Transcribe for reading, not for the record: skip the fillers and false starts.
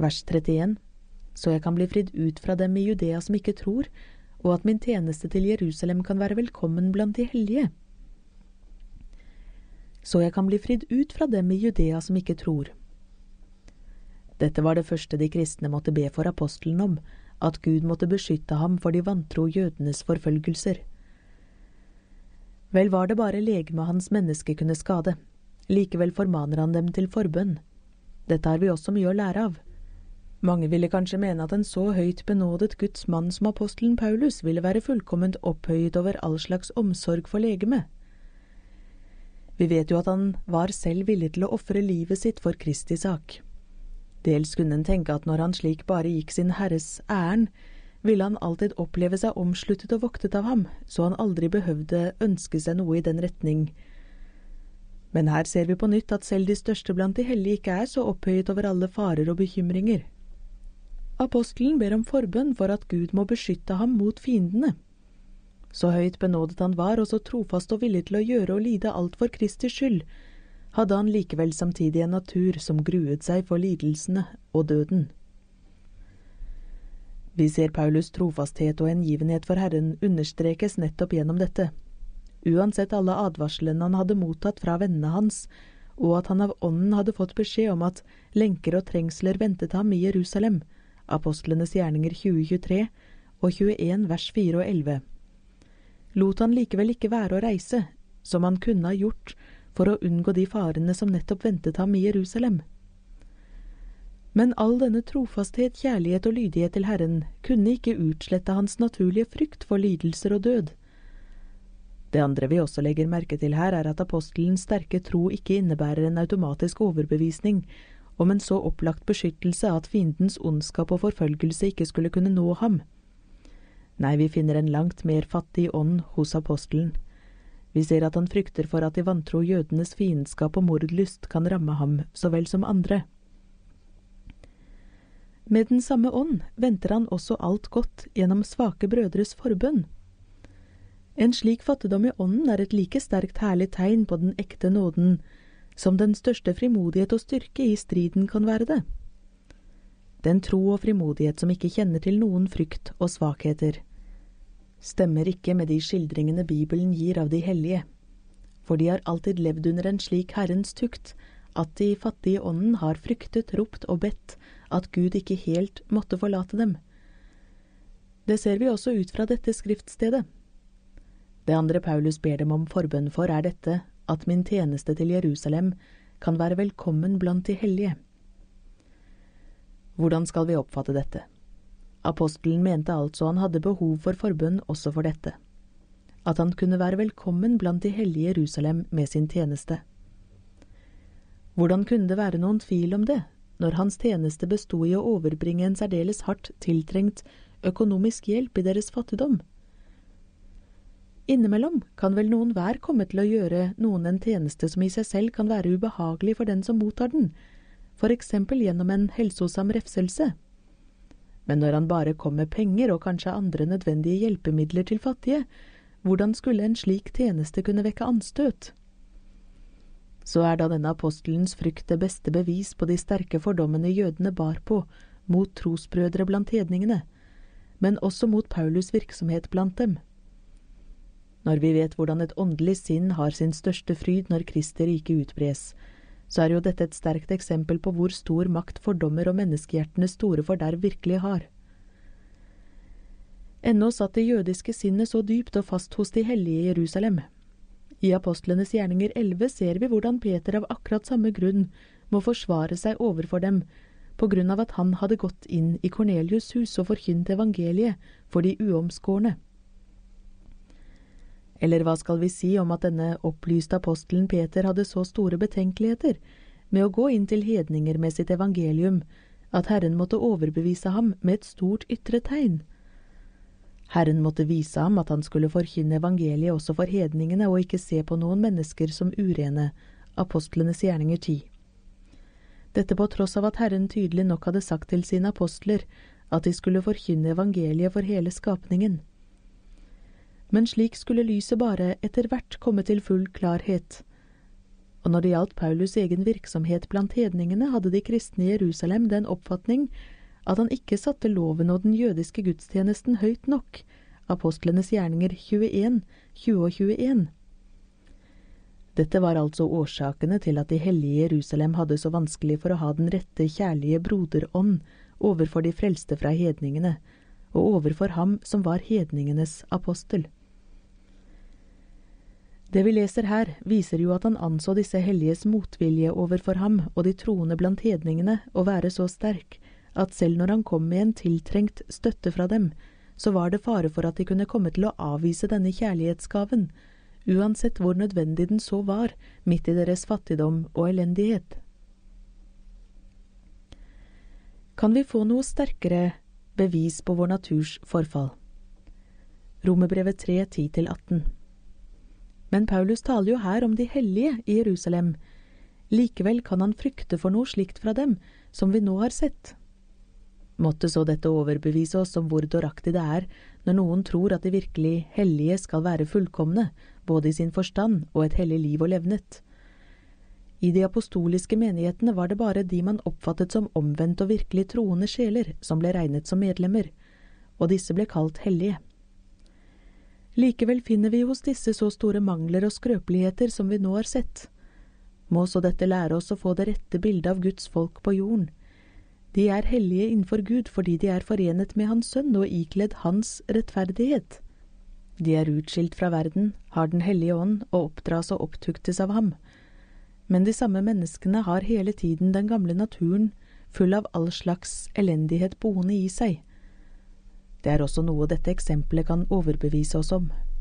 Vers 31. Så jeg kan bli fridd ut fra dem i Judea som ikke tror, og at min tjeneste til Jerusalem kan være velkommen blant de hellige. Så jeg kan bli fridd ut fra dem i Judea som ikke tror. Dette var det første de kristne måtte be for apostelen om, at Gud måtte beskytte ham for de vantro jødenes forfølgelser. Vel var det bare legemet hans menneske kunne skade. Likevel formaner han dem til forbønn. Dette har vi også mye å lære av. Mange ville kanskje mene at en så høyt benådet Guds mann som apostelen Paulus ville være fullkomment opphøyet over all slags omsorg for legemet. Vi vet jo at han var selv villig til å ofre livet sitt for Kristi sak. Dels kunne en tenke at når han slik bare gikk sin Herres ærend, ville han alltid oppleve seg omsluttet og voktet av ham, så han aldri behøvde ønske seg noe i den retning. Men her ser vi på nytt at selv de største blant de hellige ikke er så opphøyet over alle farer og bekymringer. Apostelen ber om forbønn for at Gud må beskytte ham mot fiendene. Så høyt benådet han var, og så trofast og villig til å gjøre og lide alt for Kristi skyld, hadde han likevel samtidig en natur som gruet seg for lidelsene og døden. Vi ser Paulus' trofasthet og hengivenhet for Herren understrekes nettopp gjennom dette. Uansett alle advarslene han hadde mottatt fra vennene hans, og at han av ånden hadde fått beskjed om at lenker og trengsler ventet ham i Jerusalem, Apostlenes gjerninger 20-23 og 21 vers 4 og 11. Lot han likevel ikke være å reise, som han kunne ha gjort for å unngå de farene som nettopp ventet ham i Jerusalem. Men all denne trofasthet, kjærlighet og lydighet til Herren kunne ikke utslette hans naturlige frykt for lidelser og død. Det andre vi også legger merke til her er at apostelens sterke tro ikke innebærer en automatisk overbevisning om en så opplagt beskyttelse at fiendens ondskap og forfølgelse ikke skulle kunne nå ham. Nei, vi finner en langt mer fattig ånd hos apostelen. Vi ser at han frykter for at de vantro jødenes fiendskap og mordlyst kan ramme ham så vel som andre. Med den samme ånd venter han også alt godt gjennom svake brødres forbønn. En slik fattigdom i ånden er et like sterkt herlig tegn på den ekte nåden, som den største frimodighet og styrke i striden kan være det. Den tro og frimodighet som ikke kjenner til noen frykt og svakheter, stemmer ikke med de skildringene Bibelen gir av de hellige, for de har alltid levd under en slik Herrens tukt, at de fattige i ånden har fryktet, ropt og bedt at Gud ikke helt måtte forlate dem. Det ser vi også ut fra dette skriftstedet. Det andre Paulus ber dem om forbønn for er dette, at min tjeneste til Jerusalem kan være velkommen blant de hellige. Hvordan skal vi oppfatte dette? Apostelen mente altså han hadde behov for forbønn også for dette. At han kunne være velkommen blant de hellige i Jerusalem med sin tjeneste. Hvordan kunne det være noen tvil om det, når hans tjeneste bestod i å overbringe en særdeles hardt tiltrengt økonomisk hjelp i deres fattigdom? Innimellom kan vel noen hver komme til å gjøre noen en tjeneste som i seg selv kan være ubehagelig for den som mottar den, for eksempel gjennom en helsossam refselse. Men når han bare kom med penger og kanskje andre nødvendige hjelpemidler til fattige, hvordan skulle en slik tjeneste kunne vekke anstøt? Så er da denne apostelens frykt det beste bevis på de sterke fordommene jødene bar på mot trosbrødre blant hedningene, men også mot Paulus' virksomhet blant dem. Når vi vet hvordan et åndelig sinn har sin største fryd når Kristi rike utbres, så er jo dette et sterkt eksempel på hvor stor makt fordommer og menneskehjertenes store forderv virkelig har. Ennå satt det jødiske sinnet så dypt og fast hos de hellige i Jerusalem. I Apostlenes gjerninger 11 ser vi hvordan Peter av akkurat samme grunn må forsvare seg overfor dem, på grunn av at han hadde gått inn i Kornelius' hus og forkynt evangeliet for de uomskårne. Eller hva skal vi si om at denne opplyste apostelen Peter hadde så store betenkeligheter med å gå inn til hedninger med sitt evangelium, at Herren måtte overbevise ham med et stort ytre tegn. Herren måtte vise ham at han skulle forkynne evangeliet også for hedningene og ikke se på noen mennesker som urene, Apostlenes gjerninger 10. Dette på tross av at Herren tydelig nok hadde sagt til sine apostler at de skulle forkynne evangeliet for hele skapningen. Men slik skulle lyset bare etter hvert komme til full klarhet. og når det gjaldt Paulus' egen virksomhet blant hedningene, hadde de kristne i Jerusalem den oppfatning at han ikke satte loven og den jødiske gudstjenesten høyt nok. Apostlenes gjerninger 21, 20 og 21. Dette var altså årsakene til at de hellige i Jerusalem hadde så vanskelig for å ha den rette kjærlige broderånd overfor de frelste fra hedningene, og overfor ham som var hedningenes apostel. Det vi leser her, viser jo at han anså disse helliges motvilje overfor ham og de troende blant hedningene å være så sterk, at selv når han kom med en tiltrengt støtte fra dem, så var det fare for at de kunne komme til å avvise denne kjærlighetsgaven, uansett hvor nødvendig den så var, midt i deres fattigdom og elendighet. Kan vi få noe sterkere bevis på vår naturs forfall? Romerbrevet 3, 10-18. Men Paulus taler jo her om de hellige i Jerusalem. Likevel kan han frykte for noe slikt fra dem, som vi nå har sett. Måtte så dette overbevise oss om hvor dåraktig det er når noen tror at de virkelig hellige skal være fullkomne, både i sin forstand og et hellig liv og levnet. I de apostoliske menighetene var det bare de man oppfattet som omvendt og virkelig troende sjeler som ble regnet som medlemmer, og disse ble kalt hellige. Likevel finner vi hos disse så store mangler og skrøpeligheter som vi nå har sett. Må så dette lære oss å få det rette bildet av Guds folk på jorden. De er hellige innenfor Gud fordi de er forenet med Hans Sønn og ikledd Hans rettferdighet. De er utskilt fra verden, har den hellige ånd og oppdras og opptuktes av ham. Men de samme menneskene har hele tiden den gamle naturen, full av all slags elendighet boende i seg. Det er også noe dette eksempelet kan overbevise oss om.